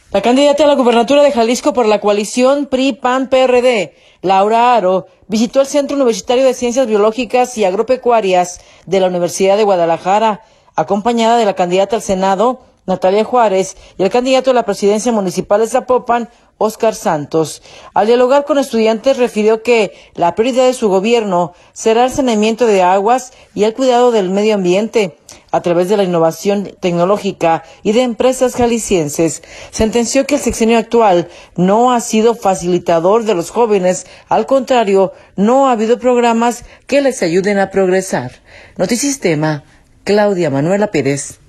La candidata a la gubernatura de Jalisco por la coalición PRI-PAN-PRD, Laura Aro, visitó el Centro Universitario de Ciencias Biológicas y Agropecuarias de la Universidad de Guadalajara, acompañada de la candidata al Senado, Natalia Juárez, y el candidato a la presidencia municipal de Zapopan, Óscar Santos. Al dialogar con estudiantes, refirió que la prioridad de su gobierno será el saneamiento de aguas y el cuidado del medio ambiente a través de la innovación tecnológica y de empresas jaliscienses. Sentenció que el sexenio actual no ha sido facilitador de los jóvenes, al contrario, no ha habido programas que les ayuden a progresar. Notisistema, Claudia Manuela Pérez.